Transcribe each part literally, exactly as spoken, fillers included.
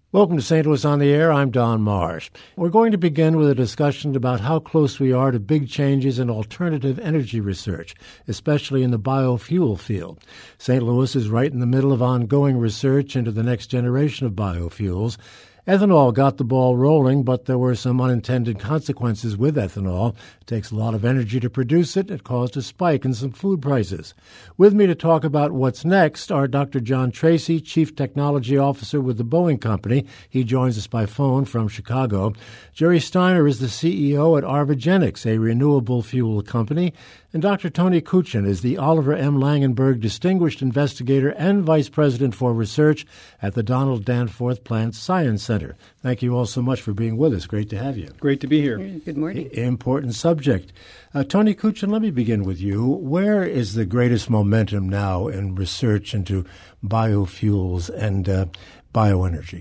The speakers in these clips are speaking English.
Welcome to Saint Louis on the Air. I'm Don Marsh. We're going to begin with a discussion about how close we are to big changes in alternative energy research, especially in the biofuel field. Saint Louis is right in the middle of ongoing research into the next generation of biofuels. Ethanol got the ball rolling, but there were some unintended consequences with ethanol. It takes a lot of energy to produce it. It caused a spike in some food prices. With me to talk about what's next are Doctor John Tracy, Chief Technology Officer with the Boeing Company. He joins us by phone from Chicago. Jerry Steiner is the C E O at Arvogenics, a renewable fuel company. And Doctor Tony Kuchin is the Oliver M. Langenberg Distinguished Investigator and Vice President for Research at the Donald Danforth Plant Science Center. Thank you all so much for being with us. Great to have you. Great to be here. Good morning. Important subject. Uh, Tony Kuchin, let me begin with you. Where is the greatest momentum now in research into biofuels and uh, bioenergy?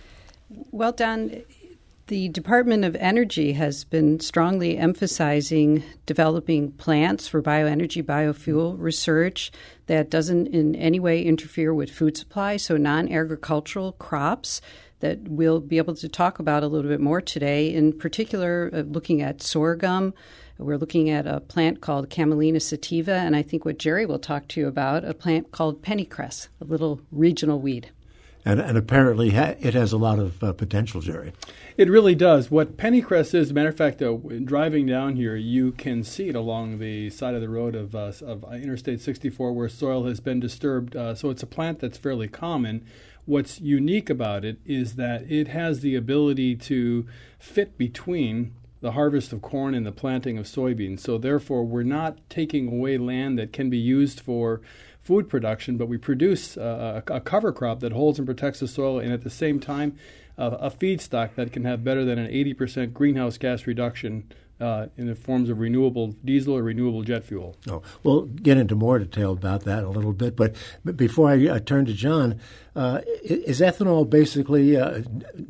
Well, Don, the Department of Energy has been strongly emphasizing developing plants for bioenergy, biofuel research that doesn't in any way interfere with food supply, so non-agricultural crops that we'll be able to talk about a little bit more today, in particular uh, looking at sorghum. We're looking at a plant called Camelina sativa, and I think what Jerry will talk to you about, a plant called pennycress, a little regional weed. And, and apparently ha- it has a lot of uh, potential, Jerry. It really does. What pennycress is, as a matter of fact, uh, driving down here, you can see it along the side of the road of, uh, of Interstate sixty-four where soil has been disturbed. Uh, so it's a plant that's fairly common. What's unique about it is that it has the ability to fit between the harvest of corn and the planting of soybeans. So therefore, we're not taking away land that can be used for food production, but we produce uh, a, a cover crop that holds and protects the soil, and at the same time, uh, a feedstock that can have better than an eighty percent greenhouse gas reduction uh, in the forms of renewable diesel or renewable jet fuel. Oh, we'll get into more detail about that in a little bit, but, but before I uh, turn to John, uh, is ethanol basically, uh,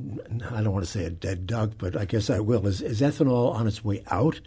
I don't want to say a dead duck, but I guess I will, is, is ethanol on its way out?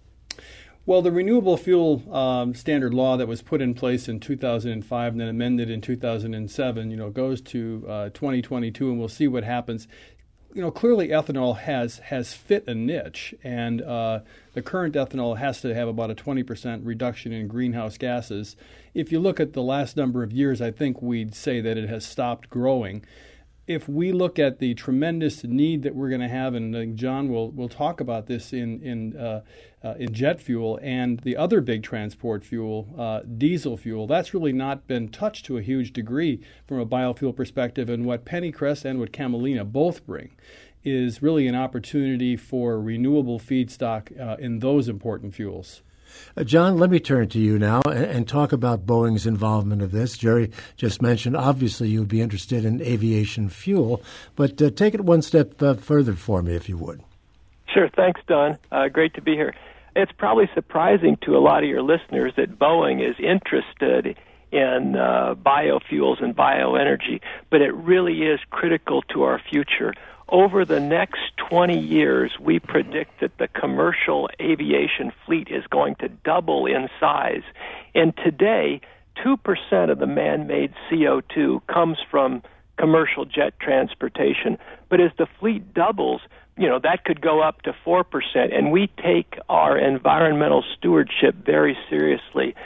Well, the renewable fuel um, standard law that was put in place in two thousand five and then amended in two thousand seven, you know, goes to uh, twenty twenty-two, and we'll see what happens. You know, clearly ethanol has has fit a niche, and uh, the current ethanol has to have about a twenty percent reduction in greenhouse gases. If you look at the last number of years, I think we'd say that it has stopped growing. If we look at the tremendous need that we're going to have, and uh, John will will talk about this in in uh, uh, in jet fuel and the other big transport fuel, uh, diesel fuel, that's really not been touched to a huge degree from a biofuel perspective. And what pennycress and what camelina both bring is really an opportunity for renewable feedstock uh, in those important fuels. Uh, John, let me turn to you now and, and talk about Boeing's involvement of this. Jerry just mentioned, obviously, you would be interested in aviation fuel, but uh, take it one step uh, further for me, if you would. Sure. Thanks, Don. Uh, great to be here. It's probably surprising to a lot of your listeners that Boeing is interested in uh, biofuels and bioenergy, but it really is critical to our future. Over the next twenty years, we predict that the commercial aviation fleet is going to double in size. And today, two percent of the man-made C O two comes from commercial jet transportation. But as the fleet doubles, you know, that could go up to four percent. And we take our environmental stewardship very seriously.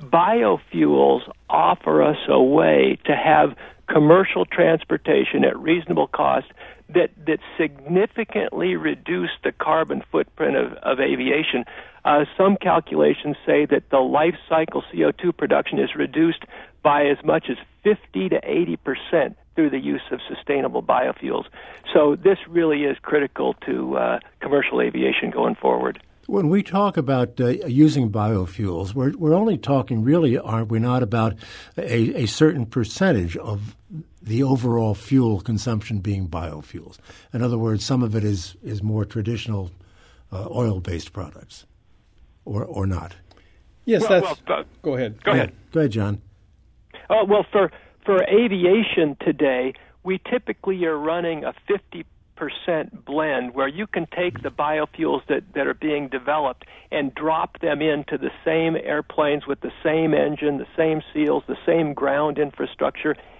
Biofuels offer us a way to have commercial transportation at reasonable cost that, that significantly reduce the carbon footprint of, of aviation. Uh, some calculations say that the life cycle C O two production is reduced by as much as fifty to eighty percent through the use of sustainable biofuels. So this really is critical to uh, commercial aviation going forward. When we talk about uh, using biofuels, we're, we're only talking really, aren't we not, about a, a certain percentage of the overall fuel consumption being biofuels. In other words, some of it is, is more traditional uh, oil-based products, or or not. Yes, well, that's... Well, uh, go ahead. Go ahead. Go ahead, John. Oh, well, for, for aviation today, we typically are running a fifty percent blend where you can take the biofuels that, that are being developed and drop them into the same airplanes with the same engine, the same seals, the same ground infrastructure,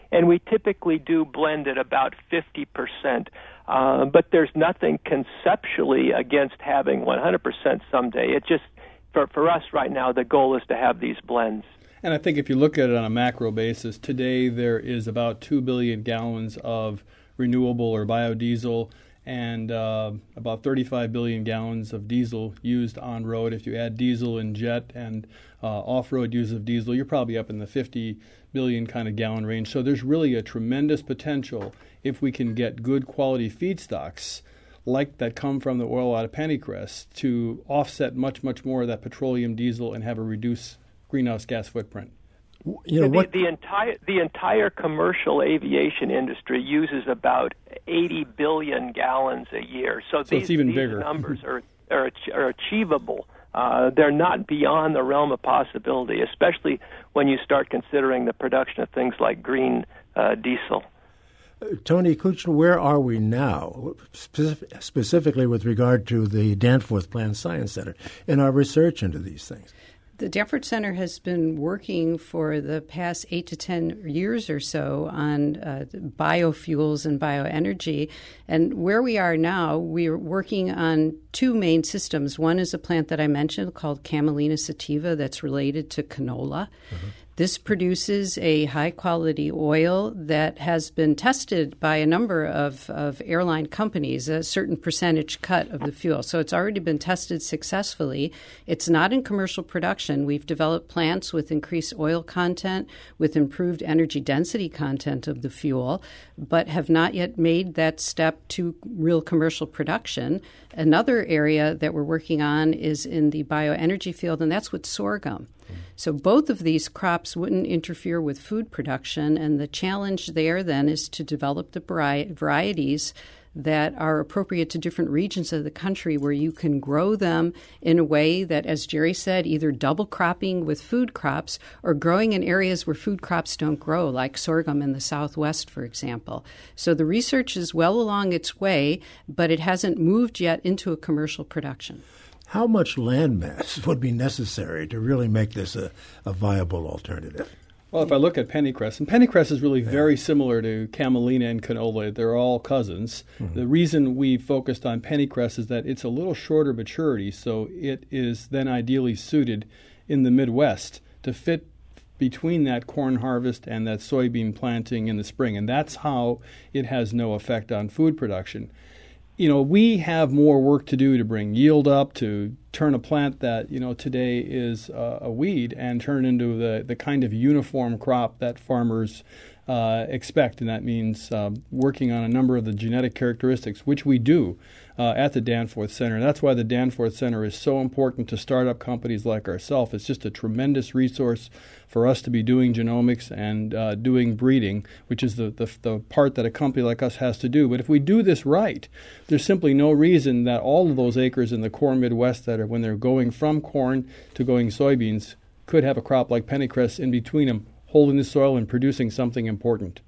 and we typically do blend at about fifty percent. Uh, but there's nothing conceptually against having one hundred percent someday. It just, for, for us right now, the goal is to have these blends. And I think if you look at it on a macro basis, today there is about two billion gallons of renewable or biodiesel and uh, about thirty-five billion gallons of diesel used on road. If you add diesel and jet and uh, off-road use of diesel, you're probably up in the fifty billion kind of gallon range. So there's really a tremendous potential if we can get good quality feedstocks like that come from the oil out of pennycress to offset much, much more of that petroleum diesel and have a reduced greenhouse gas footprint. You know, the, what... the entire the entire commercial aviation industry uses about eighty billion gallons a year. So, so these, it's even these bigger. numbers are are, are achievable. Uh, they're not beyond the realm of possibility, especially when you start considering the production of things like green uh, diesel. Uh, Tony Kuchel, where are we now, specific, specifically with regard to the Danforth Plant Science Center in our research into these things? The Danforth Center has been working for the past eight to ten years or so on uh, biofuels and bioenergy. And where we are now, we're working on two main systems. One is a plant that I mentioned called Camelina sativa that's related to canola. Mm-hmm. This produces a high-quality oil that has been tested by a number of, of airline companies, a certain percentage cut of the fuel. So it's already been tested successfully. It's not in commercial production. We've developed plants with increased oil content, with improved energy density content of the fuel, but have not yet made that step to real commercial production. Another area that we're working on is in the bioenergy field, and that's with sorghum. So both of these crops wouldn't interfere with food production, and the challenge there then is to develop the vari- varieties that are appropriate to different regions of the country where you can grow them in a way that, as Jerry said, either double cropping with food crops or growing in areas where food crops don't grow, like sorghum in the Southwest, for example. So the research is well along its way, but it hasn't moved yet into a commercial production. How much land mass would be necessary to really make this a, a viable alternative? Well, if I look at pennycress, and pennycress is really yeah. very similar to camelina and canola. They're all cousins. Mm-hmm. The reason we focused on pennycress is that it's a little shorter maturity, so it is then ideally suited in the Midwest to fit between that corn harvest and that soybean planting in the spring, and that's how it has no effect on food production. You know, we have more work to do to bring yield up, to turn a plant that, you know, today is uh, a weed and turn it into the, the kind of uniform crop that farmers uh, expect. And that means uh, working on a number of the genetic characteristics, which we do uh, at the Danforth Center. And that's why the Danforth Center is so important to startup companies like ourselves. It's just a tremendous resource for us to be doing genomics and uh, doing breeding, which is the, the the part that a company like us has to do. But if we do this right, there's simply no reason that all of those acres in the corn Midwest that are, when they're going from corn to going soybeans, could have a crop like pennycress in between them, holding the soil and producing something important.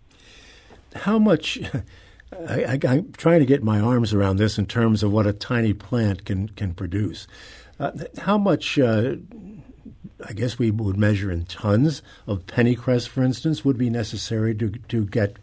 How much... I, I, I'm trying to get my arms around this in terms of what a tiny plant can, can produce. Uh, how much... Uh, I guess we would measure in tons of pennycress, for instance, would be necessary to to get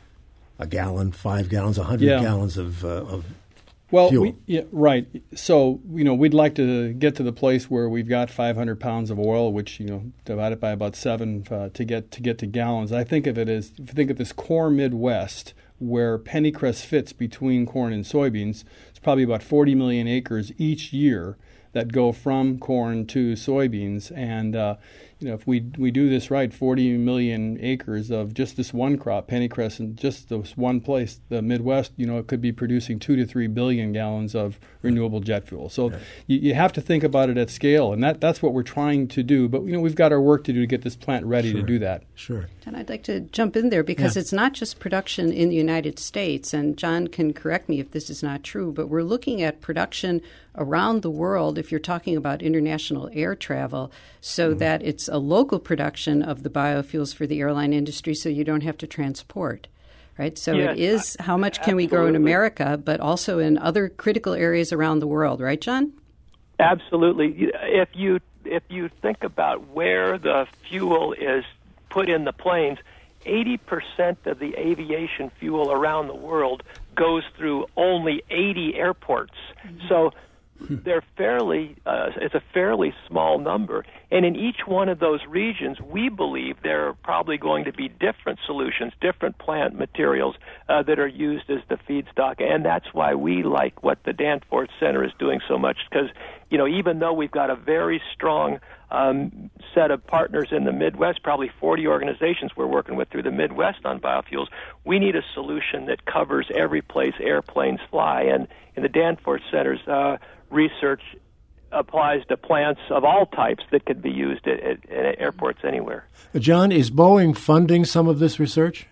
a gallon, five gallons, a hundred yeah. gallons of uh, of well, fuel. We, yeah, right. So, you know, we'd like to get to the place where we've got five hundred pounds of oil, which, you know, divided by about seven uh, to get to get to gallons. I think of it as, if you think of this core Midwest, where pennycress fits between corn and soybeans, it's probably about forty million acres each year that go from corn to soybeans. And, uh, you know, if we we do this right, forty million acres of just this one crop, pennycress, in just this one place, the Midwest, you know, it could be producing two to three billion gallons of renewable jet fuel. So yeah. you, you have to think about it at scale, and that that's what we're trying to do. But, you know, we've got our work to do to get this plant ready sure. to do that. Sure. And I'd like to jump in there because yeah. it's not just production in the United States, and John can correct me if this is not true, but we're looking at production around the world if you're talking about international air travel, so mm-hmm. that it's a local production of the biofuels for the airline industry so you don't have to transport, right? So yes, it is how much absolutely. Can we grow in America, but also in other critical areas around the world, right, John? Absolutely. If you if you think about where the fuel is put in the planes, eighty percent of the aviation fuel around the world goes through only eighty airports. Mm-hmm. So they're fairly, uh, it's a fairly small number. And in each one of those regions, we believe there are probably going to be different solutions, different plant materials uh, that are used as the feedstock. And that's why we like what the Danforth Center is doing so much, because, you know, even though we've got a very strong um, set of partners in the Midwest, probably forty organizations we're working with through the Midwest on biofuels, we need a solution that covers every place airplanes fly. And in the Danforth Center's uh, research applies to plants of all types that could be used at, at, at airports anywhere. John, is Boeing funding some of this research?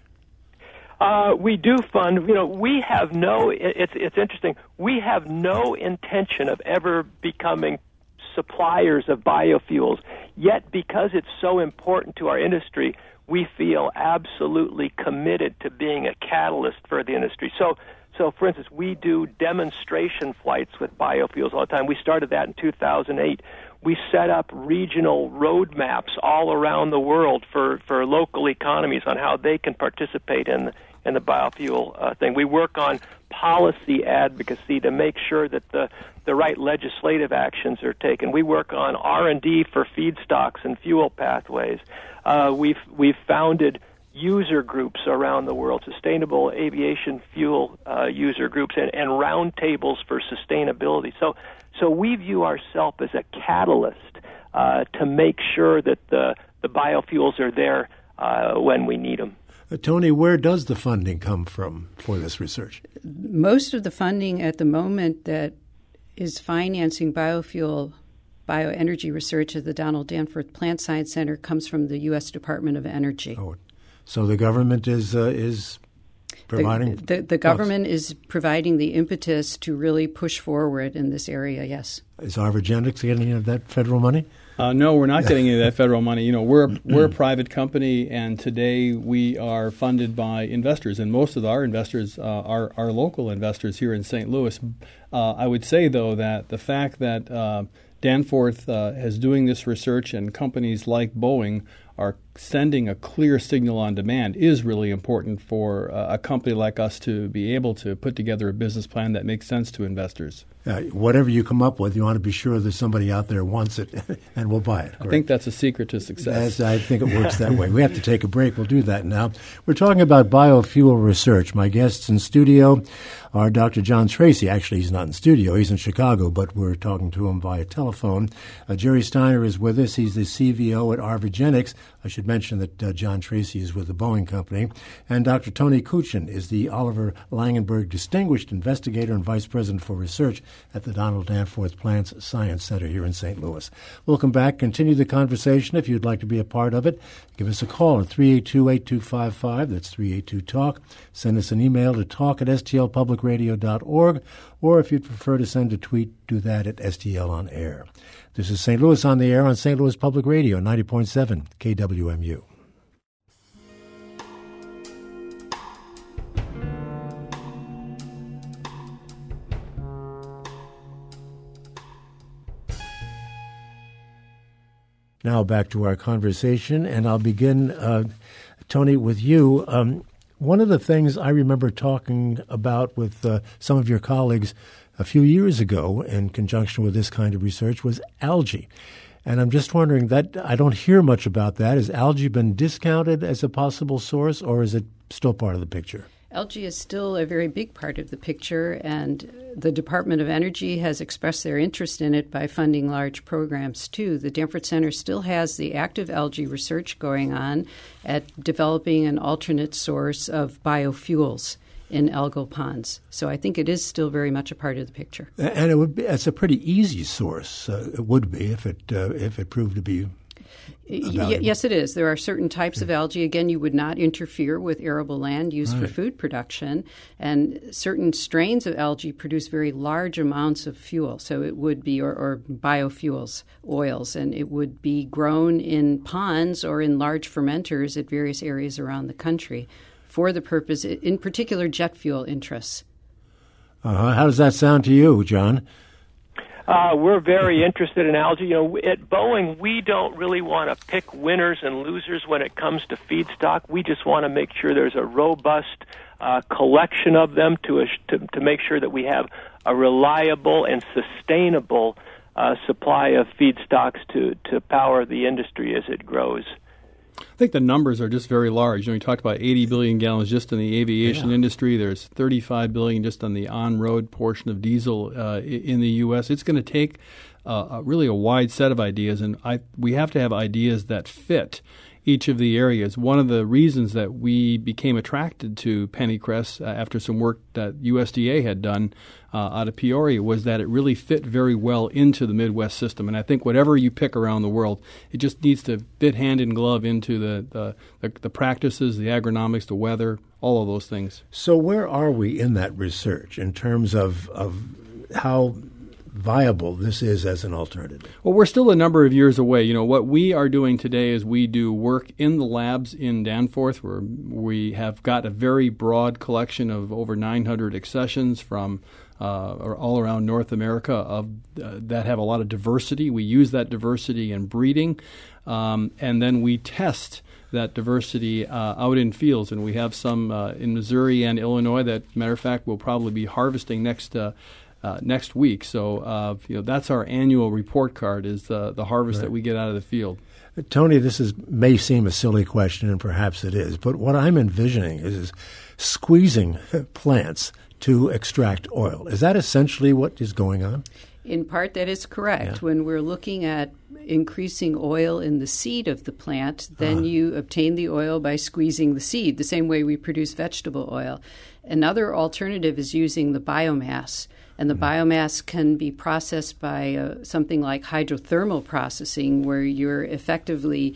Uh, we do fund. You know, we have no. It's it's interesting. We have no intention of ever becoming suppliers of biofuels. Yet, because it's so important to our industry, we feel absolutely committed to being a catalyst for the industry. So. So, for instance, we do demonstration flights with biofuels all the time. We started that in two thousand eight. We set up regional roadmaps all around the world for, for local economies on how they can participate in, in the biofuel uh, thing. We work on policy advocacy to make sure that the, the right legislative actions are taken. We work on R and D for feedstocks and fuel pathways. Uh, we've, we've founded user groups around the world, sustainable aviation fuel uh, user groups, and, and roundtables for sustainability. So, so we view ourselves as a catalyst uh, to make sure that the, the biofuels are there uh, when we need them. Uh, Tony, where does the funding come from for this research? Most of the funding at the moment that is financing biofuel bioenergy research at the Donald Danforth Plant Science Center comes from the U S Department of Energy. Oh, so the government is uh, is providing the, the, the government is providing the impetus to really push forward in this area. Yes. Is Arvigenics getting any of that federal money? Uh, no, we're not getting any of that federal money. You know, we're we're a private company, and today we are funded by investors, and most of our investors uh, are are local investors here in Saint Louis. Uh, I would say, though, that the fact that uh, Danforth uh, is doing this research and companies like Boeing are sending a clear signal on demand is really important for uh, a company like us to be able to put together a business plan that makes sense to investors. Uh, whatever you come up with, you want to be sure there's somebody out there who wants it and will buy it. I think that's a secret to success. That's, I think it works that way. We have to take a break. We'll do that now. We're talking about biofuel research. My guests in studio are Doctor John Tracy. Actually, he's not in studio. He's in Chicago, but we're talking to him via telephone. Uh, Jerry Steiner is with us. He's the C V O at Arvigenics. I should mention that uh, John Tracy is with the Boeing Company. And Doctor Tony Kuchin is the Oliver Langenberg Distinguished Investigator and Vice President for Research at the Donald Danforth Plant Science Center here in Saint Louis. Welcome back. Continue the conversation. If you'd like to be a part of it, give us a call at three eight two, eight two five five. That's three eight two talk. Send us an email to talk at s t l public radio dot org. Or if you'd prefer to send a tweet, do that at S T L on air. This is Saint Louis on the air on Saint Louis Public Radio, ninety point seven K W M U. Now back to our conversation, and I'll begin, uh, Tony, with you. Um, one of the things I remember talking about with uh, some of your colleagues a few years ago in conjunction with this kind of research was algae. And I'm just wondering, that I don't hear much about that. Has algae been discounted as a possible source, or is it still part of the picture? Algae is still a very big part of the picture, and the Department of Energy has expressed their interest in it by funding large programs, too. The Danforth Center still has the active algae research going on at developing an alternate source of biofuels in algal ponds. So I think it is still very much a part of the picture. And it would be, it's a pretty easy source. Uh, it would be if it uh, if it proved to be Y- yes, it is. There are certain types of algae. Again, you would not interfere with arable land used right. for food production. And certain strains of algae produce very large amounts of fuel. So it would be, or, or biofuels, oils, and it would be grown in ponds or in large fermenters at various areas around the country for the purpose, in particular, jet fuel interests. Uh-huh. How does that sound to you, John? Uh, we're very interested in algae. You know, at Boeing, we don't really want to pick winners and losers when it comes to feedstock. We just want to make sure there's a robust uh, collection of them to, a, to to make sure that we have a reliable and sustainable uh, supply of feedstocks to, to power the industry as it grows. I think the numbers are just very large. You know, we talked about eighty billion gallons just in the aviation yeah. industry. There's thirty-five billion just on the on-road portion of diesel uh, in the U S. It's going to take uh, a, really a wide set of ideas, and I, we have to have ideas that fit each of the areas. One of the reasons that we became attracted to Pennycress uh, after some work that U S D A had done uh, out of Peoria was that it really fit very well into the Midwest system. And I think whatever you pick around the world, it just needs to fit hand in glove into the, the, the, the practices, the agronomics, the weather, all of those things. So where are we in that research in terms of, of how viable this is as an alternative? Well, we're still a number of years away. You know, what we are doing today is we do work in the labs in Danforth, where we have got a very broad collection of over nine hundred accessions from uh, all around North America of uh, that have a lot of diversity. We use that diversity in breeding, um, and then we test that diversity uh, out in fields. And we have some uh, in Missouri and Illinois that, matter of fact, we'll probably be harvesting next uh, Uh, next week. So, uh, you know, that's our annual report card is uh, the harvest right. that we get out of the field. Tony, this is may seem a silly question, and perhaps it is, but what I'm envisioning is, is squeezing plants to extract oil. Is that essentially what is going on? In part, that is correct. Yeah. When we're looking at increasing oil in the seed of the plant, then uh-huh. you obtain the oil by squeezing the seed, the same way we produce vegetable oil. Another alternative is using the biomass. And the mm-hmm. biomass can be processed by uh, something like hydrothermal processing, where you're effectively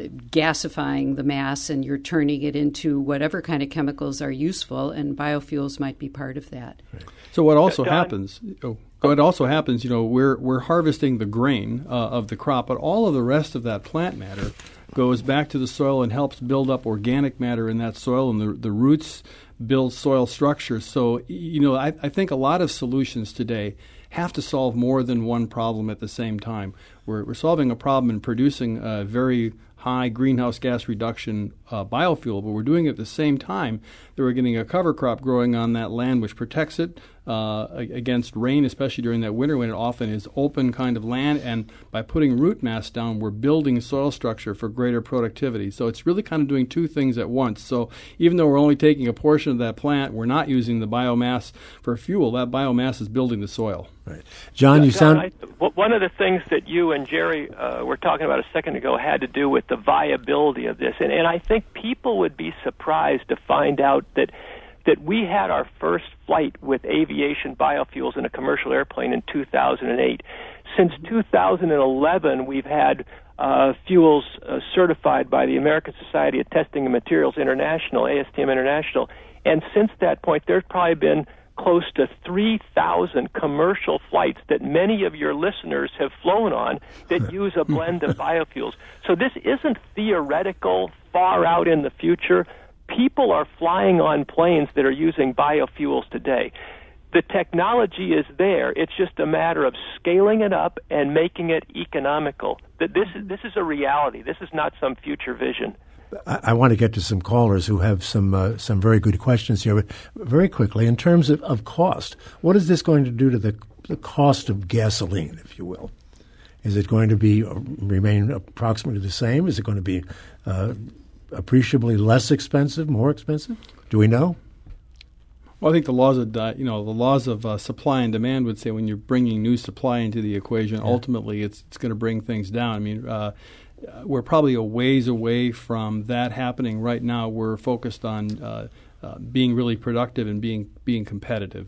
gasifying the mass and you're turning it into whatever kind of chemicals are useful, and biofuels might be part of that. Right. So what also John? happens, oh, what also happens, you know, we're we're harvesting the grain uh, of the crop, but all of the rest of that plant matter goes back to the soil and helps build up organic matter in that soil, and the the roots build soil structure. So, you know, I, I think a lot of solutions today have to solve more than one problem at the same time. We're, we're solving a problem and producing a very high greenhouse gas reduction uh, biofuel, but we're doing it at the same time that we're getting a cover crop growing on that land which protects it uh, against rain, especially during that winter when it often is open kind of land. And by putting root mass down, we're building soil structure for greater productivity. So it's really kind of doing two things at once. So even though we're only taking a portion of that plant, we're not using the biomass for fuel. That biomass is building the soil. Right. John, you John, sound... I, one of the things that you and Jerry uh, were talking about a second ago had to do with the viability of this. And, and I think people would be surprised to find out that that we had our first flight with aviation biofuels in a commercial airplane in two thousand eight. Since two thousand eleven, we've had uh, fuels uh, certified by the American Society of Testing and Materials International, A S T M International. And since that point, there's probably been close to three thousand commercial flights that many of your listeners have flown on that use a blend of biofuels. So this isn't theoretical, far out in the future. People are flying on planes that are using biofuels today. The technology is there. It's just a matter of scaling it up and making it economical. This is, this is a reality. This is not some future vision. I, I want to get to some callers who have some uh, some very good questions here. But very quickly, in terms of, of cost, what is this going to do to the, the cost of gasoline, if you will? Is it going to be uh, remain approximately the same? Is it going to be uh, appreciably less expensive, more expensive? Do we know? Well, I think the laws of di- you know the laws of uh, supply and demand would say when you're bringing new supply into the equation, yeah. ultimately it's it's going to bring things down. I mean, uh, we're probably a ways away from that happening right now. We're focused on uh, uh, being really productive and being being competitive.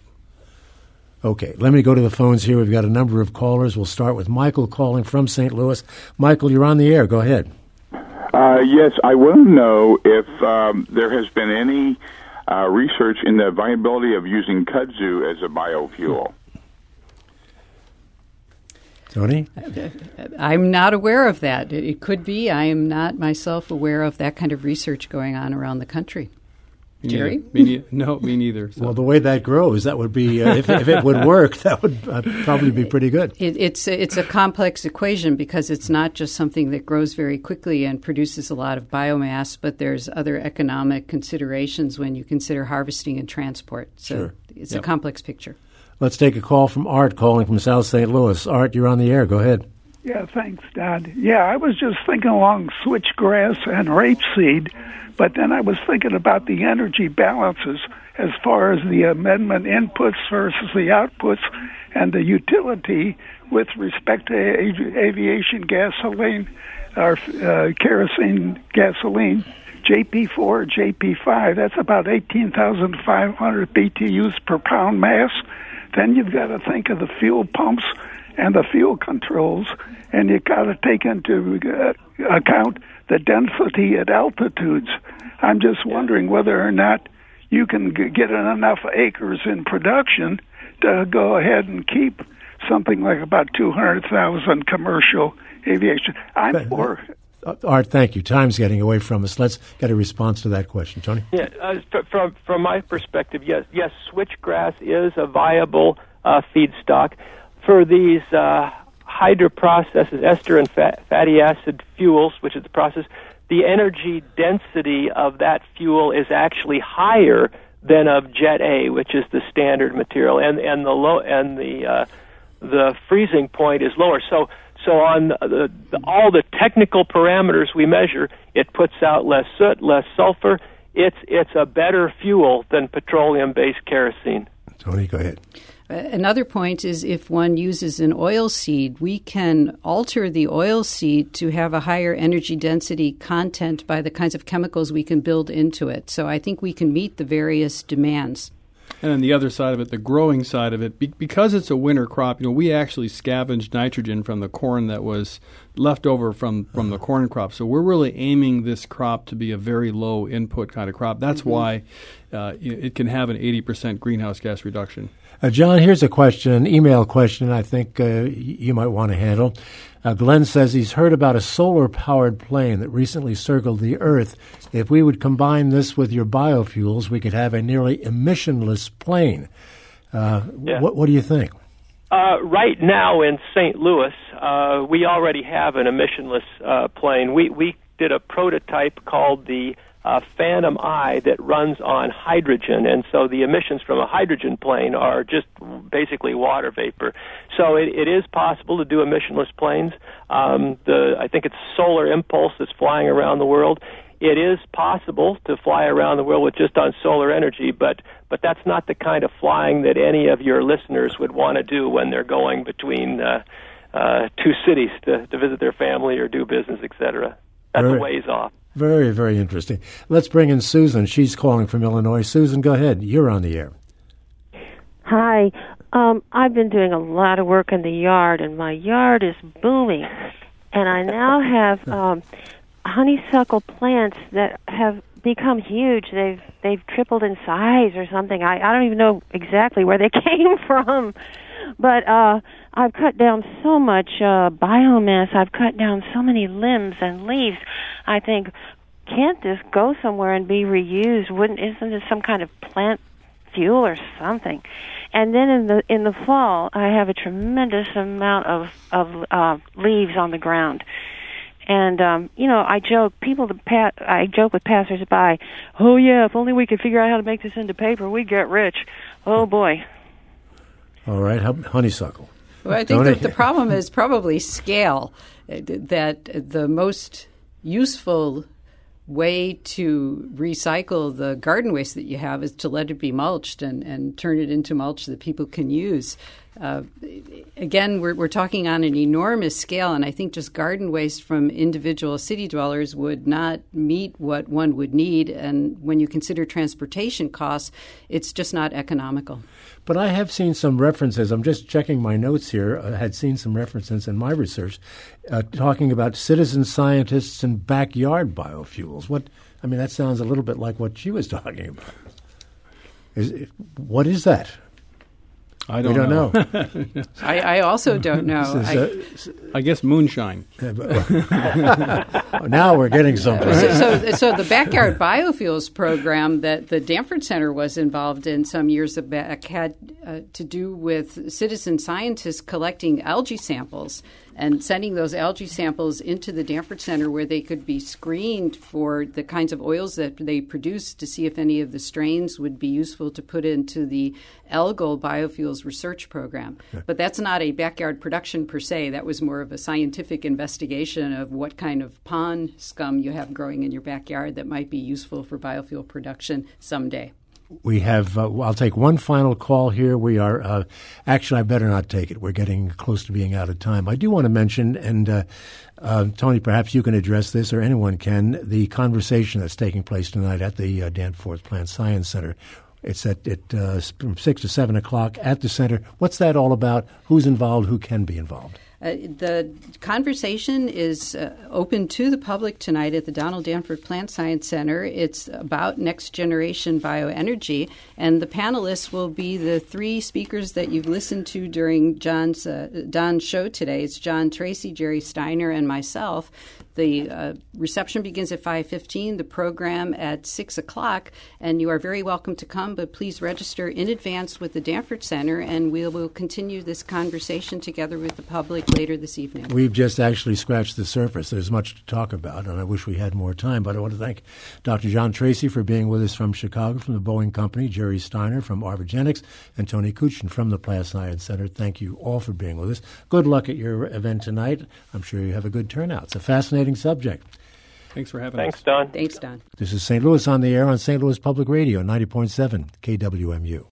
Okay, let me go to the phones here. We've got a number of callers. We'll start with Michael calling from Saint Louis. Michael, you're on the air. Go ahead. Uh, yes, I want to know if um, there has been any uh, research in the viability of using kudzu as a biofuel. Tony? I'm not aware of that. It could be. I am not myself aware of that kind of research going on around the country. Me Jerry? neither. Me ne- no, me neither. So. Well, the way that grows, that would be, uh, if, if it would work, that would uh, probably be pretty good. It, it's, it's a complex equation because it's not just something that grows very quickly and produces a lot of biomass, but there's other economic considerations when you consider harvesting and transport. So Sure. it's Yep. a complex picture. Let's take a call from Art calling from South Saint Louis. Art, you're on the air. Go ahead. Yeah, thanks, Dad. Yeah, I was just thinking along switchgrass and rapeseed, but then I was thinking about the energy balances as far as the amendment inputs versus the outputs and the utility with respect to av- aviation gasoline or uh, kerosene gasoline. J P four, J P five, that's about eighteen thousand five hundred B T Us per pound mass. Then you've got to think of the fuel pumps and the fuel controls, and you got to take into uh, account the density at altitudes. I'm just wondering whether or not you can g- get enough acres in production to go ahead and keep something like about two hundred thousand commercial aviation. I'm for. Uh, Art, thank you. Time's getting away from us. Let's get a response to that question. Tony? Yeah, uh, f- from from my perspective, yes, yes, switchgrass is a viable uh, feedstock for these uh, hydroprocesses, ester and fat, fatty acid fuels, which is the process. The energy density of that fuel is actually higher than of Jet A, which is the standard material, and and the low and the uh, the freezing point is lower. So. So on the, the, all the technical parameters we measure, it puts out less soot, less sulfur. It's it's a better fuel than petroleum-based kerosene. Tony, go ahead. Another point is if one uses an oil seed, we can alter the oil seed to have a higher energy density content by the kinds of chemicals we can build into it. So I think we can meet the various demands. And on the other side of it, the growing side of it, be- because it's a winter crop, you know, we actually scavenged nitrogen from the corn that was left over from, from the corn crop. So we're really aiming this crop to be a very low input kind of crop. That's mm-hmm. why uh, it can have an eighty percent greenhouse gas reduction. Uh, John, here's a question, an email question I think uh, you might want to handle. Uh, Glenn says he's heard about a solar-powered plane that recently circled the Earth. If we would combine this with your biofuels, we could have a nearly emissionless plane. Uh, yeah. what, what do you think? Uh, right now in Saint Louis, uh, we already have an emissionless uh, plane. We we did a prototype called the uh, Phantom Eye that runs on hydrogen, and so the emissions from a hydrogen plane are just basically water vapor. So it, it is possible to do emissionless planes. Um, the I think it's Solar Impulse that's flying around the world. It is possible to fly around the world with just on solar energy, but but that's not the kind of flying that any of your listeners would want to do when they're going between uh, uh, two cities to, to visit their family or do business, et cetera. That's Very, a ways off. Very, very interesting. Let's bring in Susan. She's calling from Illinois. Susan, go ahead. You're on the air. Hi. Um, I've been doing a lot of work in the yard, and my yard is booming. And I now have um, honeysuckle plants that have become huge. They've they've tripled in size or something. I, I don't even know exactly where they came from. But uh, I've cut down so much uh, biomass. I've cut down so many limbs and leaves. I think, can't this go somewhere and be reused? Wouldn't isn't this some kind of plant fuel or something? And then in the in the fall, I have a tremendous amount of of uh, leaves on the ground. And um, you know, I joke. People, to pa- I joke with passersby. Oh yeah, if only we could figure out how to make this into paper, we'd get rich. Oh boy. All right, honeysuckle. Well, I think the, the problem is probably scale. That the most useful way to recycle the garden waste that you have is to let it be mulched and, and turn it into mulch that people can use. Uh, again, we're, we're talking on an enormous scale, and I think just garden waste from individual city dwellers would not meet what one would need. And when you consider transportation costs, it's just not economical. But I have seen some references. I'm just checking my notes here. I had seen some references in my research uh, talking about citizen scientists and backyard biofuels. What I mean, that sounds a little bit like what she was talking about. Is it, what is that? I don't, we don't know. know. I, I also don't know. This is, uh, I guess moonshine. Now we're getting somewhere. So, so, so the Backyard Biofuels program that the Danforth Center was involved in some years back had uh, to do with citizen scientists collecting algae samples and sending those algae samples into the Danforth Center where they could be screened for the kinds of oils that they produce to see if any of the strains would be useful to put into the algal biofuels research program. Yeah. But that's not a backyard production per se. That was more of a scientific investigation of what kind of pond scum you have growing in your backyard that might be useful for biofuel production someday. We have, uh, I'll take one final call here. We are, uh, actually, I better not take it. We're getting close to being out of time. I do want to mention, and uh, uh, Tony, perhaps you can address this, or anyone can, the conversation that's taking place tonight at the uh, Danforth Plant Science Center. It's at, at uh, from six to seven o'clock at the center. What's that all about? Who's involved? Who can be involved? Uh, the conversation is uh, open to the public tonight at the Donald Danforth Plant Science Center. It's about next generation bioenergy, and the panelists will be the three speakers that you've listened to during John's uh, Don's show today. It's John Tracy, Jerry Steiner, and myself. The uh, reception begins at five fifteen, the program at six o'clock, and you are very welcome to come, but please register in advance with the Danforth Center, and we will continue this conversation together with the public later this evening. We've just actually scratched the surface. There's much to talk about, and I wish we had more time, but I want to thank Doctor John Tracy for being with us from Chicago, from the Boeing Company, Jerry Steiner from Arvigenics, and Tony Kuchin from the Plant Science Center. Thank you all for being with us. Good luck at your event tonight. I'm sure you have a good turnout. It's a fascinating subject. Thanks for having Thanks, us. Don. Thanks, Don. This is Saint Louis on the Air on Saint Louis Public Radio, ninety point seven K W M U.